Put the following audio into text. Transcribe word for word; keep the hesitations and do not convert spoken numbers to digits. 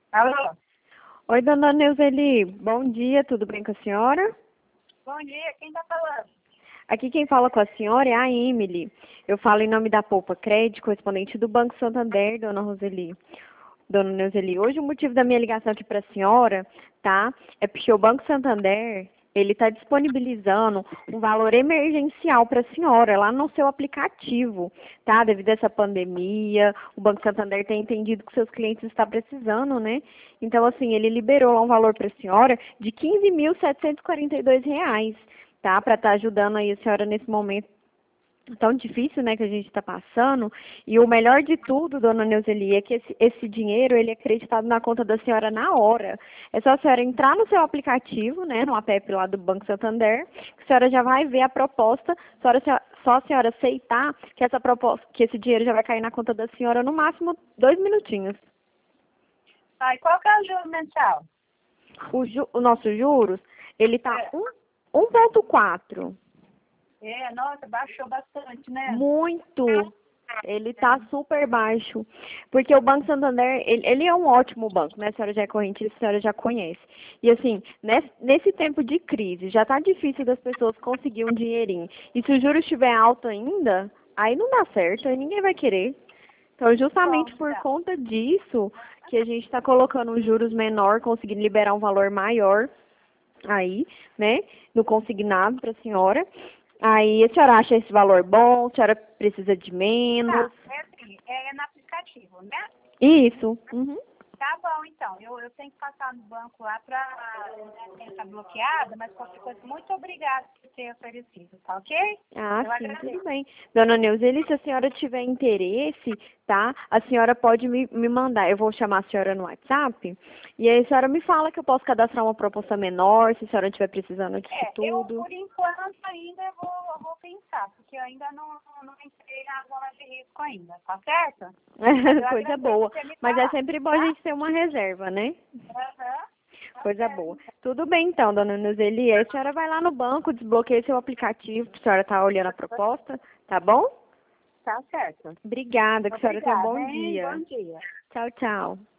Alô? Oi, dona Neuzeli. Bom dia, tudo bem com a senhora? Bom dia, quem tá falando? Aqui quem fala com a senhora é a Emily. Eu falo em nome da Poupa Crédito, correspondente do Banco Santander, dona Roseli. Dona Neuzeli, hoje o motivo da minha ligação aqui para a senhora, tá? É porque o Banco Santander, ele está disponibilizando um valor emergencial para a senhora lá no seu aplicativo, tá? Devido a essa pandemia, o Banco Santander tem entendido que seus clientes estão precisando, né? Então, assim, ele liberou lá um valor para a senhora de quinze mil setecentos e quarenta e dois reais, tá? Para estar ajudando aí a senhora nesse momento tão difícil, né, que a gente está passando. E o melhor de tudo, dona Neuzeli, é que esse, esse dinheiro, ele é acreditado na conta da senhora na hora. É só a senhora entrar no seu aplicativo, né, no app lá do Banco Santander, que a senhora já vai ver a proposta, a senhora, só a senhora aceitar que essa proposta, que esse dinheiro já vai cair na conta da senhora no máximo dois minutinhos. Ai, qual que é o juro mensal? O, ju, o nosso juros, ele está É. um ponto quatro. É, nossa, baixou bastante, né? Muito. Ele está super baixo. Porque o Banco Santander, ele, ele é um ótimo banco, né? A senhora já é correntista, a senhora já conhece. E assim, nesse, nesse tempo de crise, já está difícil das pessoas conseguir um dinheirinho. E se o juros estiver alto ainda, aí não dá certo, aí ninguém vai querer. Então, justamente Como por tá? conta disso, que a gente está colocando os juros menor, conseguindo liberar um valor maior aí, né, no consignado para a senhora. Aí a senhora acha esse valor bom? A senhora precisa de menos? Tá, é assim, é no aplicativo, né? Isso. Uhum. Tá bom, então. Eu, eu tenho que passar no banco lá pra tentar bloqueada, mas qualquer coisa, muito obrigada por ter oferecido, tá ok? Ah, Eu sim, tudo agradeço. bem. Dona Neuzeli, se a senhora tiver interesse, tá? A senhora pode me, me mandar. Eu vou chamar a senhora no WhatsApp. E aí a senhora me fala que eu posso cadastrar uma proposta menor, se a senhora estiver precisando disso É, eu, tudo. por enquanto, ainda eu vou, eu vou pensar, porque eu ainda não, não entrei na zona de risco ainda, tá certo? Mas eu Coisa agradeço boa. por ter me Mas é falado, sempre bom a tá? gente ter uma reserva, né? Aham. Tá Coisa certo, boa. então. Tudo bem então, dona Nuzeli. A senhora vai lá no banco, desbloqueia seu aplicativo, a senhora tá olhando a proposta, tá bom? Tá certo. Obrigada, que a senhora tenha um Obrigada, bom hein? dia. Bom dia. Tchau, tchau.